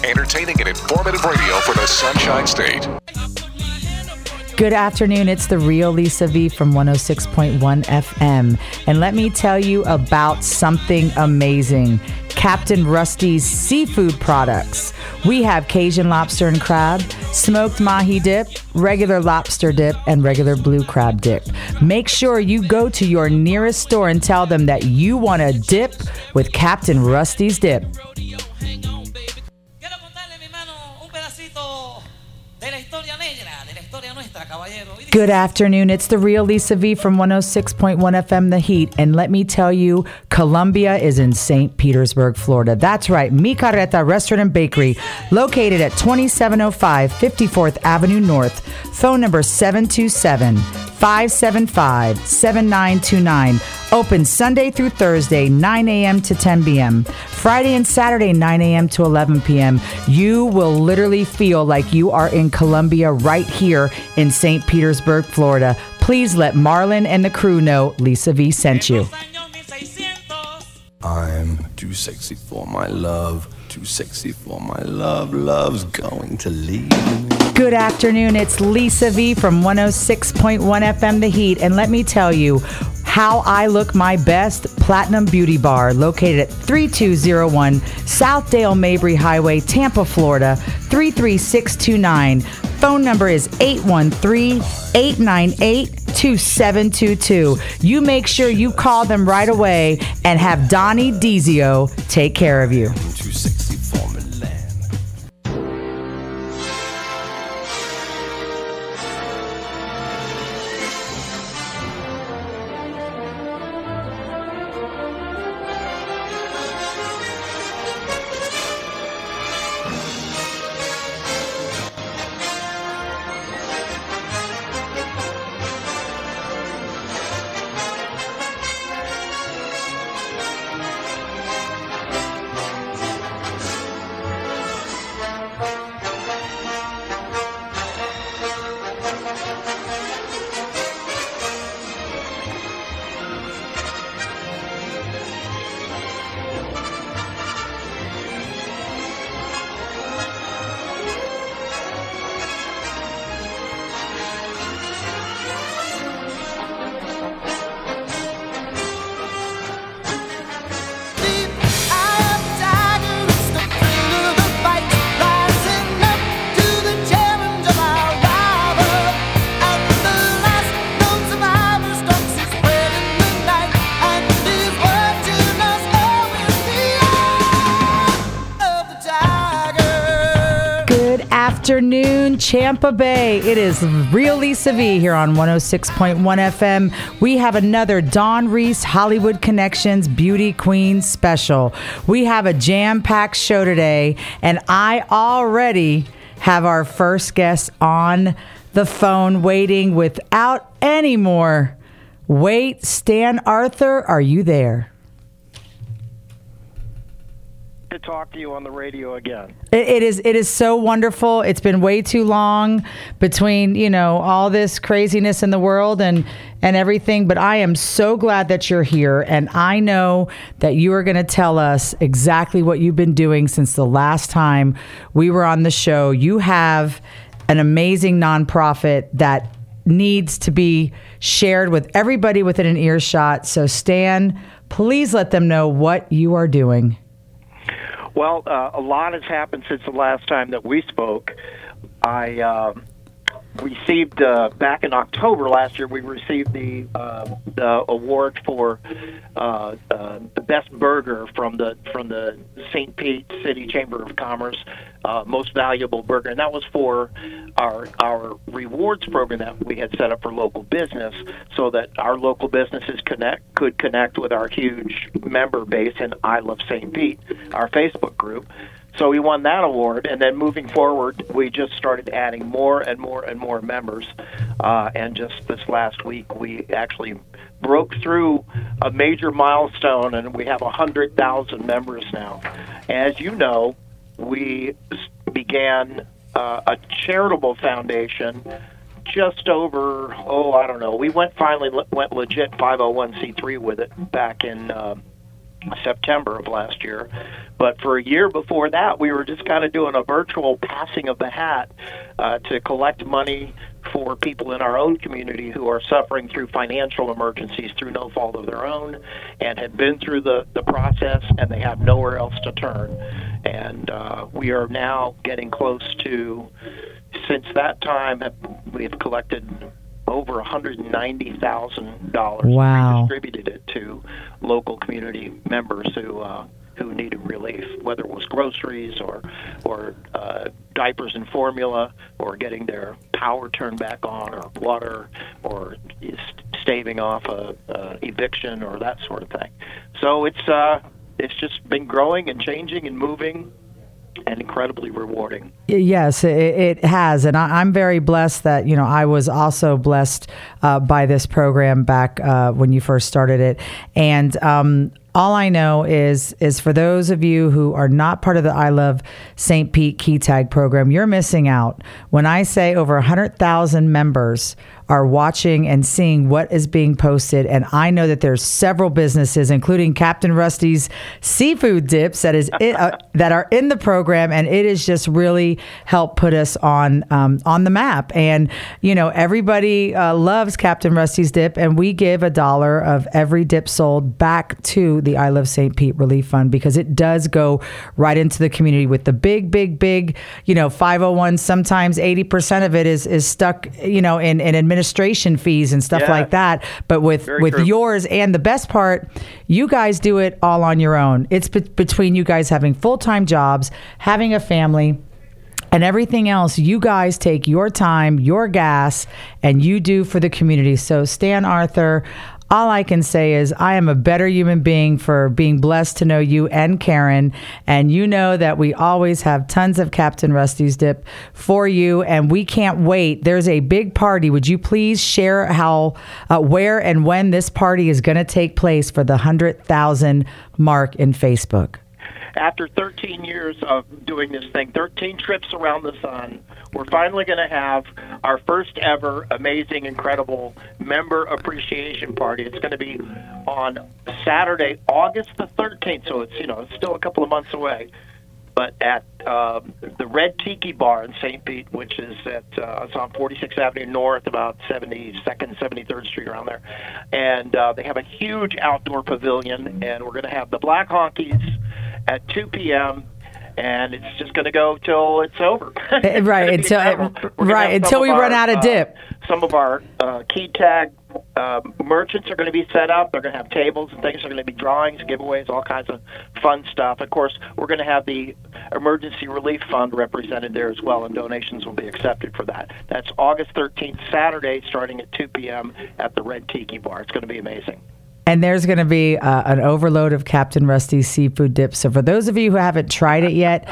Entertaining and informative radio for the Sunshine State. Good afternoon. It's the real Lisa V from 106.1 FM. And let me tell you about something amazing. Captain Rusty's seafood products. We have Cajun lobster and crab, smoked mahi dip, regular lobster dip, and regular blue crab dip. Make sure you go to your nearest store and tell them that you want a dip with Captain Rusty's dip. Good afternoon. It's the real Lisa V from 106.1 FM The Heat. And let me tell you, Columbia is in St. Petersburg, Florida. That's right. Mi Carreta Restaurant and Bakery, located at 2705 54th Avenue North. Phone number 727-575-7929. Open Sunday through Thursday, 9 a.m. to 10 p.m. Friday and Saturday, 9 a.m. to 11 p.m. You will literally feel like you are in Columbia right here in St. Petersburg, Florida. Please let Marlon and the crew know Lisa V sent you. I'm too sexy for my love, too sexy for my love, love's going to leave me. Good afternoon. It's Lisa V from 106.1 FM The Heat. And let me tell you, how I look my best, Platinum Beauty Bar, located at 3201 Southdale Mabry Highway, Tampa, Florida, 33629. Phone number is 813-898-2722. You make sure you call them right away and have Donnie Dizio take care of you. Too sexy for my land. Afternoon, Tampa Bay. It is Real Lisa V here on 106.1 FM. We have another Dawn Reese Hollywood Connections Beauty Queen special. We have a jam-packed show today, and I already have our first guest on the phone waiting without any more wait. Stan Arthur, are you there? To talk to you on the radio again. It is so wonderful. It's been way too long between, all this craziness in the world and everything, but I am so glad that you're here, and I know that you are going to tell us exactly what you've been doing since the last time we were on the show. You have an amazing nonprofit that needs to be shared with everybody within an earshot. So Stan, please let them know what you are doing. Well, a lot has happened since the last time that we spoke. I received back in October last year. We received the award for the best burger from the St. Pete City Chamber of Commerce, most valuable burger, and that was for our rewards program that we had set up for local business, so that our local businesses could connect with our huge member base in I Love St. Pete, our Facebook group. So we won that award, and then moving forward, we just started adding more and more and more members. And just this last week, we actually broke through a major milestone, and we have 100,000 members now. As you know, we began a charitable foundation just over, we finally went legit 501c3 with it back in September of last year. But for a year before that, we were just kind of doing a virtual passing of the hat to collect money for people in our own community who are suffering through financial emergencies through no fault of their own and had been through the process, and they have nowhere else to turn. And we are now getting close to, since that time, we have collected over $190,000. Wow. Distributed it to local community members who needed relief, whether it was groceries or diapers and formula, or getting their power turned back on, or water, or staving off a eviction, or that sort of thing. So it's just been growing and changing and moving, and incredibly rewarding. Yes, it has. And I'm very blessed that, I was also blessed by this program back when you first started it. And all I know is for those of you who are not part of the I Love St. Pete Key Tag program, you're missing out. When I say over 100,000 members are watching and seeing what is being posted, and I know that there's several businesses, including Captain Rusty's Seafood Dips, that are in the program, and it has just really helped put us on the map. And everybody loves Captain Rusty's Dip, and we give $1 of every dip sold back to the I Love St. Pete Relief Fund, because it does go right into the community with the big 501. Sometimes 80% of it is stuck in administration fees and stuff like that. But with yours, and the best part, you guys do it all on your own. It's between you guys having full-time jobs, having a family, and everything else. You guys take your time, your gas, and you do for the community. So Stan Arthur, all I can say is I am a better human being for being blessed to know you and Karen. And you know that we always have tons of Captain Rusty's Dip for you, and we can't wait. There's a big party. Would you please share where and when this party is going to take place for the 100,000 mark in Facebook? After 13 years of doing this thing, 13 trips around the sun, we're finally going to have our first ever amazing, incredible member appreciation party. It's going to be on Saturday, August the 13th, so it's still a couple of months away. But at the Red Tiki Bar in St. Pete, which is it's on 46th Avenue North, about 72nd, 73rd Street, around there. And they have a huge outdoor pavilion, and we're going to have the Black Honkies at 2 p.m., and it's just going to go till it's over. Right, until we run out of dip. Some of our key tag merchants are going to be set up. They're going to have tables and things. They're going to be drawings, giveaways, all kinds of fun stuff. Of course, we're going to have the Emergency Relief Fund represented there as well, and donations will be accepted for that. That's August 13th, Saturday, starting at 2 p.m. at the Red Tiki Bar. It's going to be amazing. And there's going to be an overload of Captain Rusty's Seafood Dip. So for those of you who haven't tried it yet,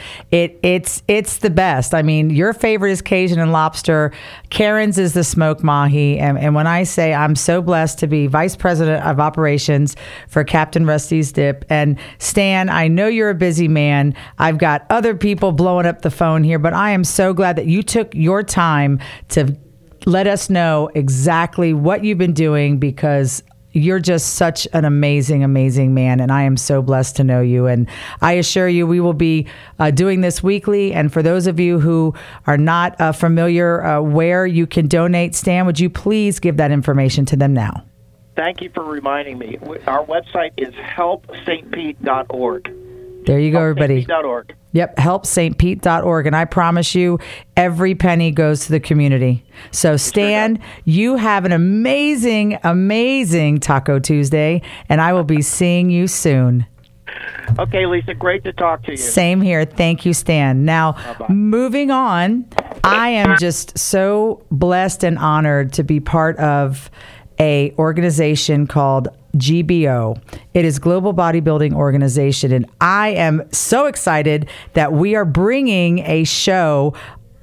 it's the best. I mean, your favorite is Cajun and lobster. Karen's is the smoked mahi. And when I say I'm so blessed to be Vice President of Operations for Captain Rusty's Dip. And Stan, I know you're a busy man. I've got other people blowing up the phone here, but I am so glad that you took your time to let us know exactly what you've been doing, because you're just such an amazing, amazing man, and I am so blessed to know you. And I assure you, we will be doing this weekly. And for those of you who are not familiar where you can donate, Stan, would you please give that information to them now? Thank you for reminding me. Our website is helpstpete.org. There you go, everybody. helpstpete.org. Yep, helpstpete.org. And I promise you, every penny goes to the community. So, Stan, you have an amazing, amazing Taco Tuesday, and I will be seeing you soon. Okay, Lisa, great to talk to you. Same here. Thank you, Stan. Now, moving on, I am just so blessed and honored to be part of a organization called GBO. It is Global Bodybuilding Organization, and I am so excited that we are bringing a show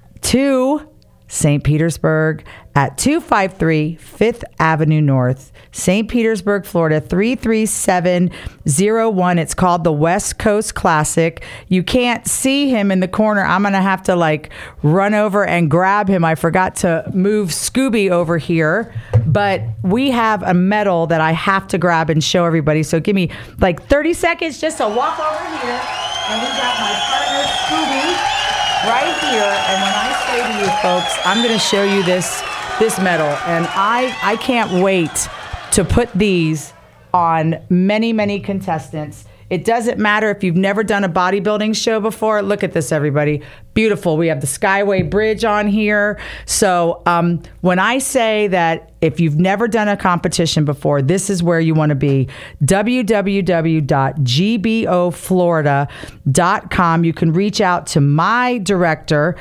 to St. Petersburg at 253 5th Avenue North, St. Petersburg, Florida, 33701. It's called the West Coast Classic. You can't see him in the corner. I'm going to have to run over and grab him. I forgot to move Scooby over here, but we have a medal that I have to grab and show everybody. So give me like 30 seconds just to walk over here. And we got my partner, Scooby, right here. And when I say to you folks, I'm going to show you this medal. And I can't wait to put these on many, many contestants. It doesn't matter if you've never done a bodybuilding show before. Look at this, everybody. Beautiful. We have the Skyway Bridge on here. So when I say that if you've never done a competition before, this is where you want to be. www.gboflorida.com. You can reach out to my director,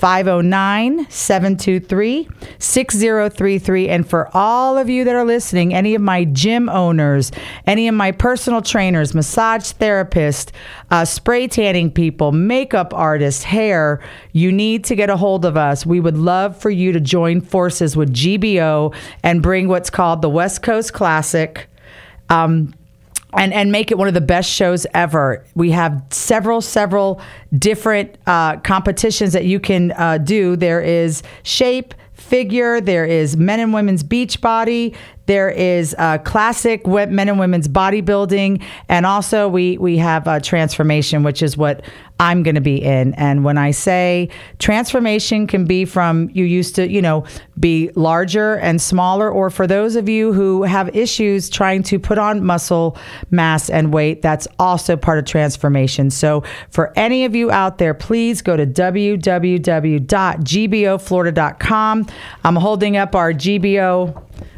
509-723-6033. And for all of you that are listening, any of my gym owners, any of my personal trainers, massage therapists, spray tanning people, makeup artists, hair, you need to get a hold of us. We would love for you to join forces with GBO and bring what's called the West Coast Classic, and make it one of the best shows ever. We have several different competitions that you can do. There is shape, figure, there is men and women's beach body, there is classic men and women's bodybuilding, and also we have transformation, which is what I'm going to be in. And when I say transformation can be from you used to, be larger and smaller, or for those of you who have issues trying to put on muscle mass and weight, that's also part of transformation. So for any of you out there, please go to www.gboflorida.com. I'm holding up our GBO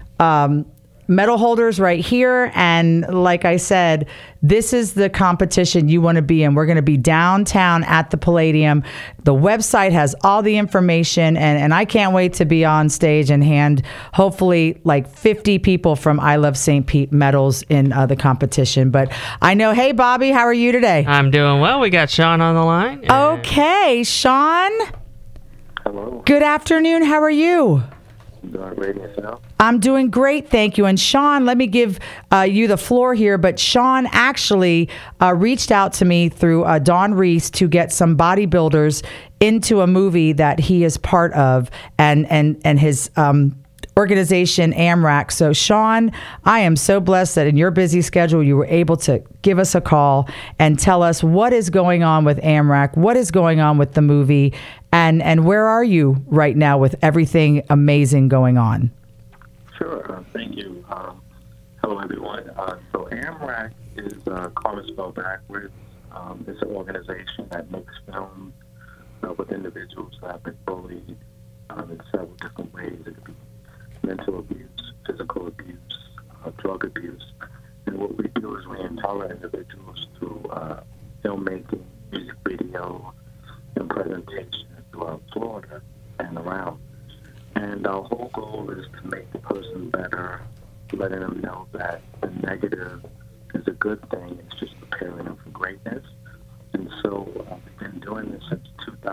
medal holders right here. And like I said, this is the competition you want to be in. We're going to be downtown at the Palladium. The website has all the information, and I can't wait to be on stage and hand hopefully like 50 people from I Love St. Pete medals in the competition. But I know, hey, Bobby, how are you today? I'm doing well. We got Sean on the line. Okay, Sean. Hello. Good afternoon. How are you? Doing great yourself? I'm doing great, thank you. And Sean, let me give you the floor here. But Sean actually reached out to me through Dawn Reese to get some bodybuilders into a movie that he is part of, and his organization AMRAC. So Sean, I am so blessed that in your busy schedule you were able to give us a call and tell us what is going on with AMRAC, what is going on with the movie, and where are you right now with everything amazing going on? Sure. Thank you. Hello, everyone. So AMRAC is Karma spelled backwards. It's an organization that makes films with individuals that have been bullied in several different ways. It could be mental abuse, physical abuse, drug abuse. And what we do is we empower individuals through filmmaking, music video, and presentation throughout Florida and around. And our whole goal is to make the person better, letting them know that the negative is a good thing. It's just preparing them for greatness. And so we've been doing this since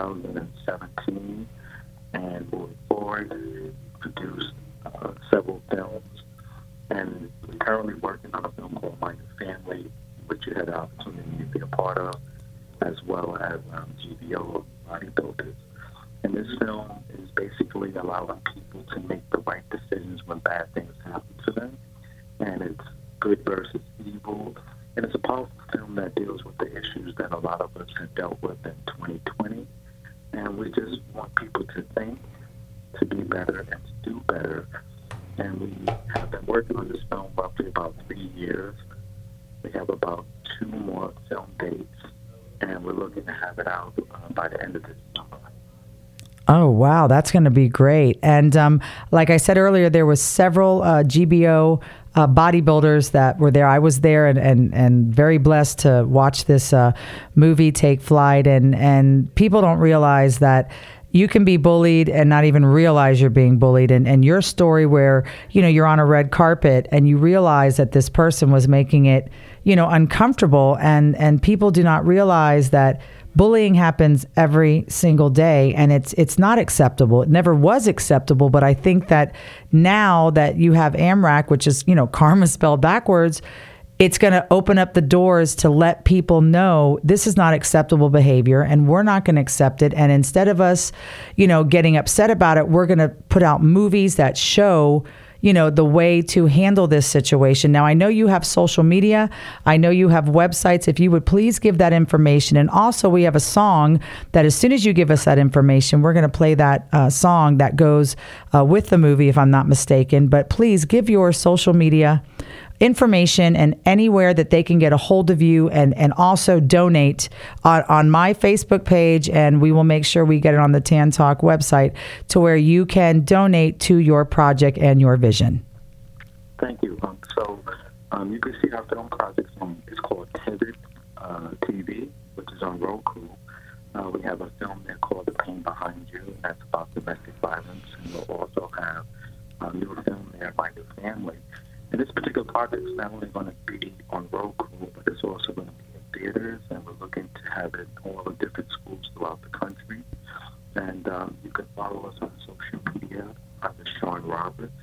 2017, and moving forward, produced several films. And we're currently working on a film called Mind the Family, which you had the opportunity to be a part of, as well as GBO Bodybuilders. And this film is basically allowing people to make the right decisions when bad things happen to them. And it's good versus evil. And it's a powerful film that deals with the issues that a lot of us have dealt with in 2020. And we just want people to think, to be better, and to do better. And we have been working on this film roughly about 3 years. We have about 2 more film dates, and we're looking to have it out by the end of this summer. Oh, wow. That's going to be great. And like I said earlier, there was several GBO bodybuilders that were there. I was there and very blessed to watch this movie take flight. And people don't realize that you can be bullied and not even realize you're being bullied. And your story where, you're on a red carpet and you realize that this person was making it, uncomfortable. And people do not realize that bullying happens every single day, and it's not acceptable. It never was acceptable, but I think that now that you have AMRAC, which is, karma spelled backwards, it's going to open up the doors to let people know this is not acceptable behavior, and we're not going to accept it. And instead of us, getting upset about it, we're going to put out movies that show the way to handle this situation. Now, I know you have social media. I know you have websites. If you would please give that information. And also, we have a song that as soon as you give us that information, we're going to play that song that goes with the movie, if I'm not mistaken. But please give your social media information and anywhere that they can get a hold of you, and also donate on my Facebook page, and we will make sure we get it on the Tan Talk website to where you can donate to your project and your vision. Thank you. You can see our film project it's called Pivot TV, which is on Roku. We have a film there called The Pain Behind You, and that's about domestic violence, and we'll also have a new film there, My New Family. And this particular project is not only going to be on Roku, but it's also going to be in theaters, and we're looking to have it in all the different schools throughout the country. And you can follow us on social media under Sean Roberts,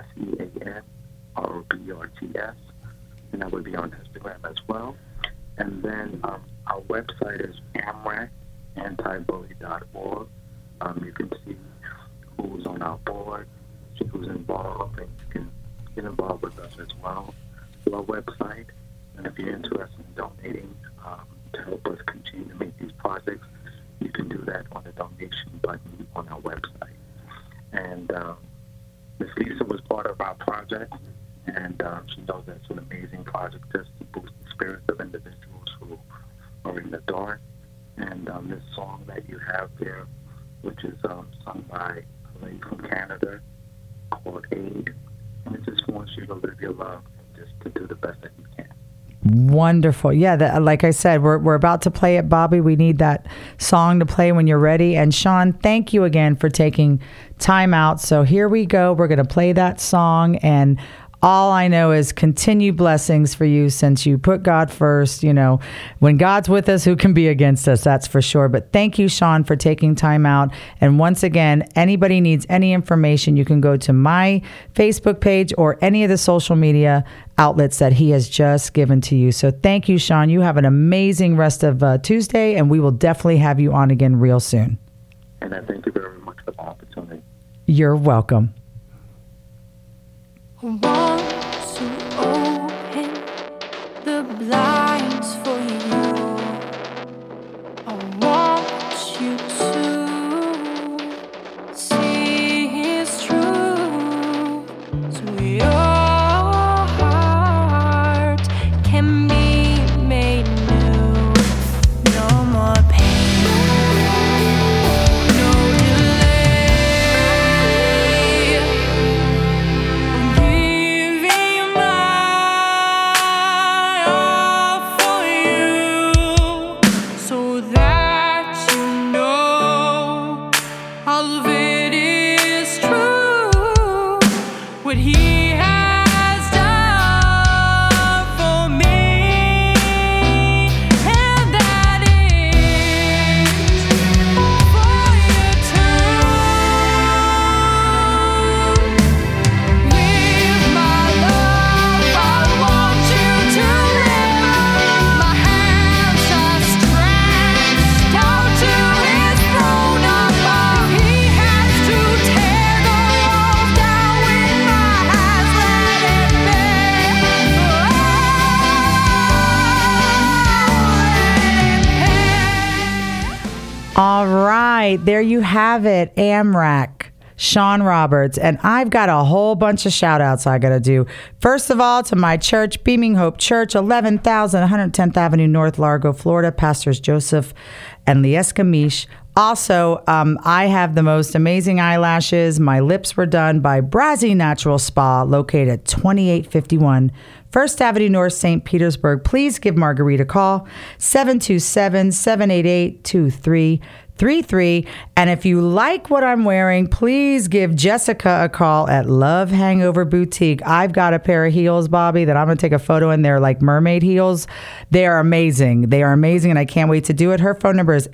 SeanRoberts, and that would be on Instagram as well. And then our website is amracanantibully.org. You can see who's on our board, see who's involved, and you can get involved with us as well through our website. And if you're interested in donating to help us continue to make these projects, you can do that on the donation button on our website. And Ms. Lisa was part of our project, and she knows that's an amazing project just to boost the spirits of individuals who are in the dark. And this song that you have there, which is sung by a lady from Canada called Aid, and it just wants you to live your love and just to do the best that you can. Wonderful. Yeah, like I said, we're about to play it, Bobby. We need that song to play when you're ready. And Sean, thank you again for taking time out. So here we go. We're going to play that song, and all I know is continued blessings for you since you put God first. When God's with us, who can be against us? That's for sure. But thank you, Sean, for taking time out. And once again, anybody needs any information, you can go to my Facebook page or any of the social media outlets that he has just given to you. So thank you, Sean. You have an amazing rest of Tuesday, and we will definitely have you on again real soon. And I thank you very much for the opportunity. You're welcome. I want to open the blinds for you. I want you to see His truth, so your heart can be made new. No more pain, no delay. Giving my all for you, so that you know all of it is true. What He has done for me, and that is for you too. With my love, I want you to live. My hands are stretched out to His throne above. He has to tear the walls down with my eyes. Let it be. All right, there you have it, AMRAC, Sean Roberts. And I've got a whole bunch of shout outs I got to do. First of all, to my church, Beaming Hope Church, 11,000 110th Avenue North, Largo, Florida, Pastors Joseph and Lieska Mish. Also, I have the most amazing eyelashes. My lips were done by Brazzy Natural Spa, located at 2851 First Avenue North, St. Petersburg. Please give Marguerite a call, 727-788-2333. And if you like what I'm wearing, please give Jessica a call at Love Hangover Boutique. I've got a pair of heels, Bobby, that I'm going to take a photo in. They're like mermaid heels. They are amazing. They are amazing, and I can't wait to do it. Her phone number is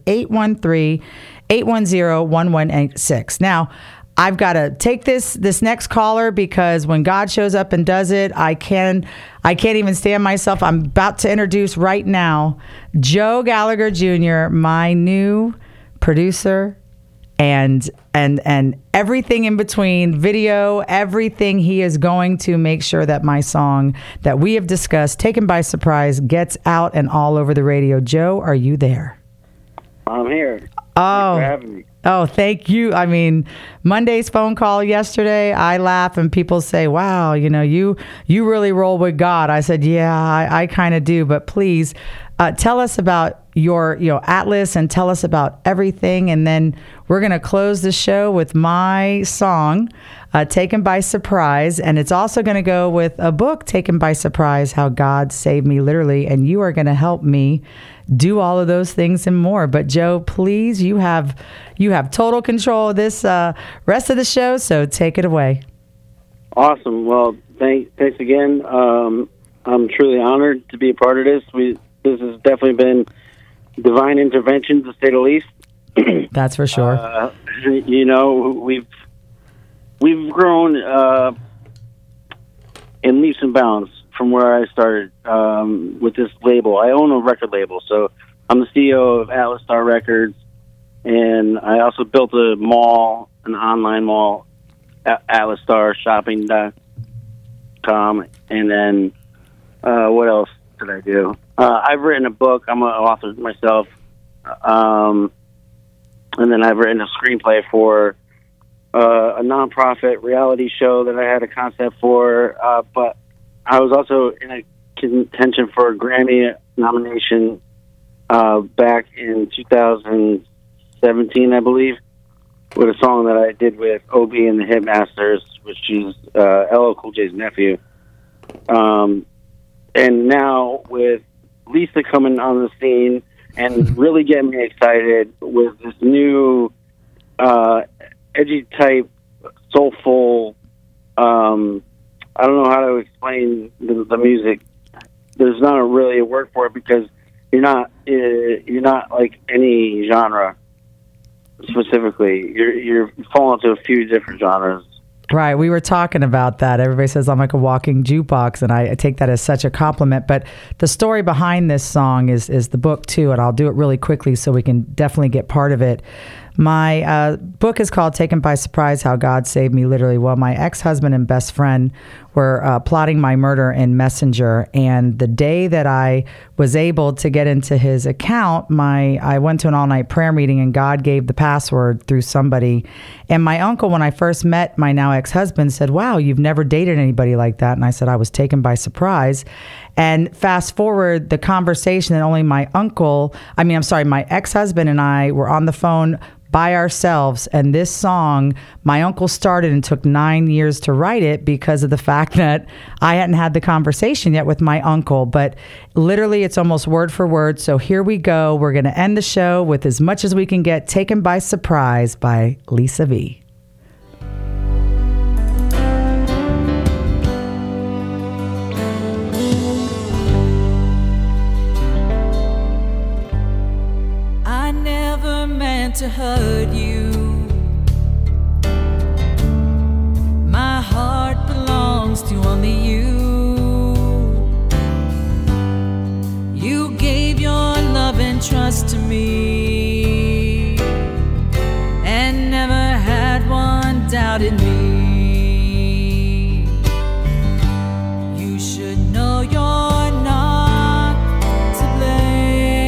813-810-1186. Now, I've got to take this next caller, because when God shows up and does it, I can't even stand myself. I'm about to introduce right now Joe Gallagher Jr., my new producer and everything in between, video, everything. He is going to make sure that my song that we have discussed, Taken by Surprise, gets out and all over the radio. Joe, are you there? I'm here. Oh, Thanks for having me. Oh, thank you. I mean, Monday's phone call yesterday, I laugh and people say, wow, you really roll with God. I said, yeah, I kind of do. But please tell us about your Atlas and tell us about everything. And then we're going to close the show with my song, Taken by Surprise. And it's also going to go with a book, Taken by Surprise, How God Saved Me Literally. And you are going to help me do all of those things and more. But Joe, please, you have total control of this rest of the show, so take it away. Awesome. Well, thanks again. I'm truly honored to be a part of this. This has definitely been divine intervention, to say the least. That's for sure. We've grown in leaps and bounds from where I started with this label. I own a record label, so I'm the CEO of Atlas Star Records, and I also built a mall, an online mall, atlassstarshopping.com, and then what else did I do? I've written a book. I'm an author myself, and then I've written a screenplay for a nonprofit reality show that I had a concept for, but I was also in a contention for a Grammy nomination back in 2017, I believe, with a song that I did with Obi and the Hitmasters, which is LL Cool J's nephew. And now with Lisa coming on the scene and really getting me excited with this new edgy type, soulful, I don't know how to explain the music. There's not really a word for it because you're not like any genre specifically. You're falling into a few different genres. Right. We were talking about that. Everybody says I'm like a walking jukebox, and I take that as such a compliment. But the story behind this song is the book too, and I'll do it really quickly so we can definitely get part of it. My book is called Taken by Surprise, How God Saved Me Literally. Well, my ex-husband and best friend were plotting my murder in Messenger, and the day that I was able to get into his account, I went to an all-night prayer meeting, and God gave the password through somebody. And my uncle, when I first met my now ex-husband, said, wow, you've never dated anybody like that. And I said, I was taken by surprise. And fast forward the conversation, and only my ex-husband and I were on the phone by ourselves, and this song my uncle started and took 9 years to write it because of the fact that I hadn't had the conversation yet with my uncle. But literally it's almost word for word. So here we go. We're going to end the show with as much as we can get. Taken by Surprise by Lisa V. To hurt you, my heart belongs to only you. You gave your love and trust to me, and never had one doubt in me. You should know you're not to blame.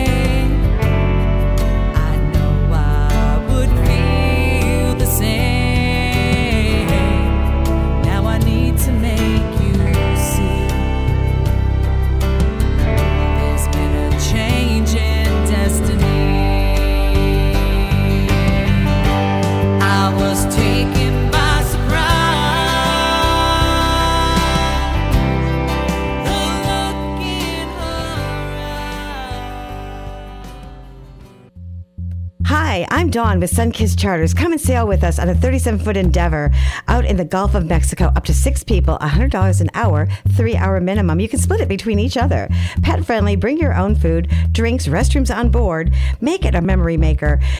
Hi, I'm Dawn with Sunkissed Charters. Come and sail with us on a 37-foot Endeavor out in the Gulf of Mexico. Up to 6 people, $100 an hour, 3-hour minimum. You can split it between each other. Pet friendly, bring your own food, drinks, restrooms on board. Make it a memory maker.